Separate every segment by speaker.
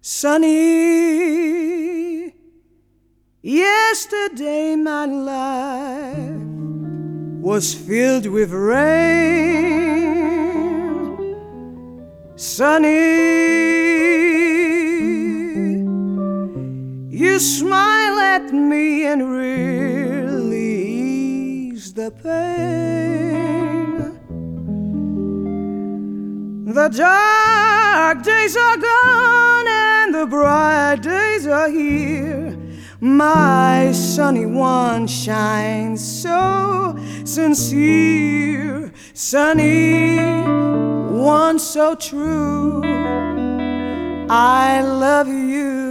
Speaker 1: Sunny, yesterday my life was filled with rain. Sunny, you smile at me and really ease the pain. The dark days are gone and the bright days are here. My sunny one shines so sincere. Sunny one so true, I love you.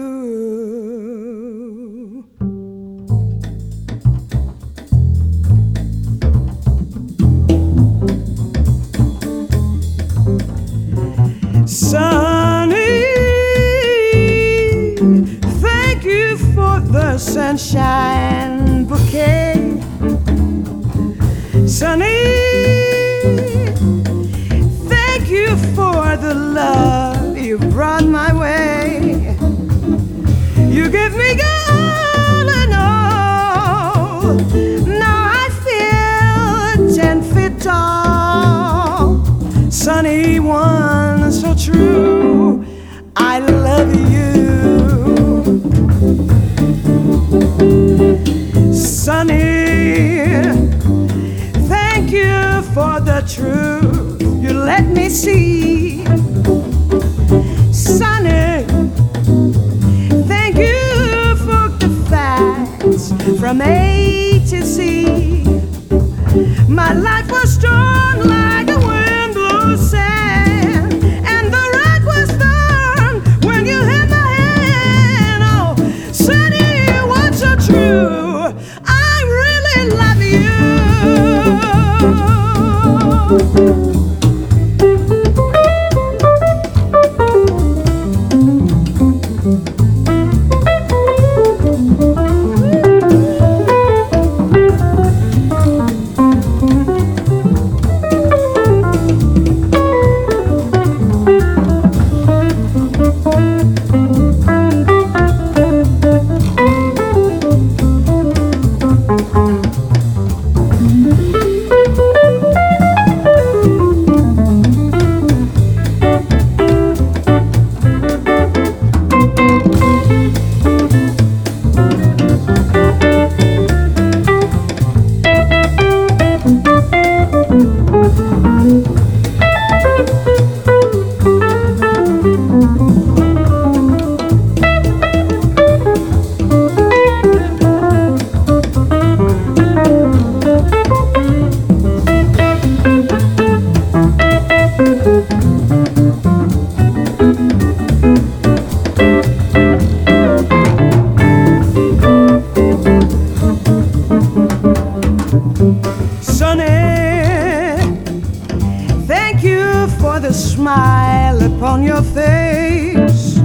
Speaker 1: Sunny, thank you for the sunshine bouquet. Sunny, thank you for the love you brought my way. You give me all and all. Now I feel 10 feet tall. Sunny one so true, I love you. Sunny, thank you for the truth you let me see. Sunny, thank you for the facts from A to Z. My life was torn like a wind blows sand, and the rock was firm when you held my hand. Oh, Sunny, what's so true? I really love you. Thank you for the smile upon your face.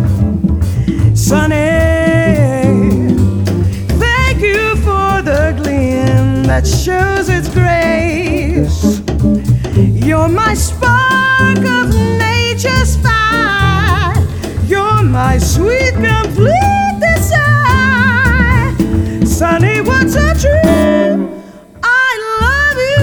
Speaker 1: Sunny, thank you for the gleam that shows its grace. You're my spark of nature's fire. You're my sweet, complete desire. Sunny, what's so true? I love you.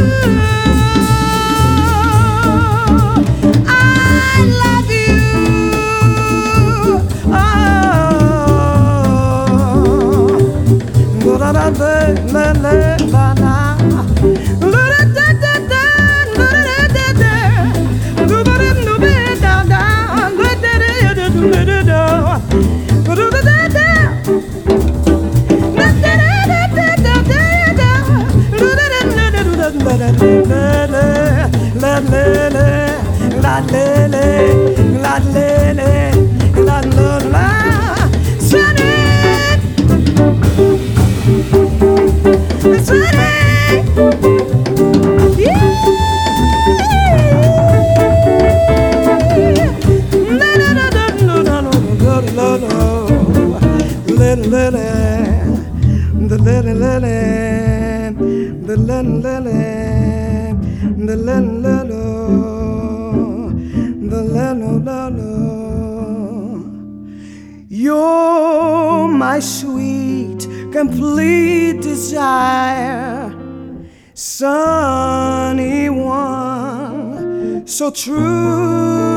Speaker 1: You're my sweet, complete desire, sunny one, so true.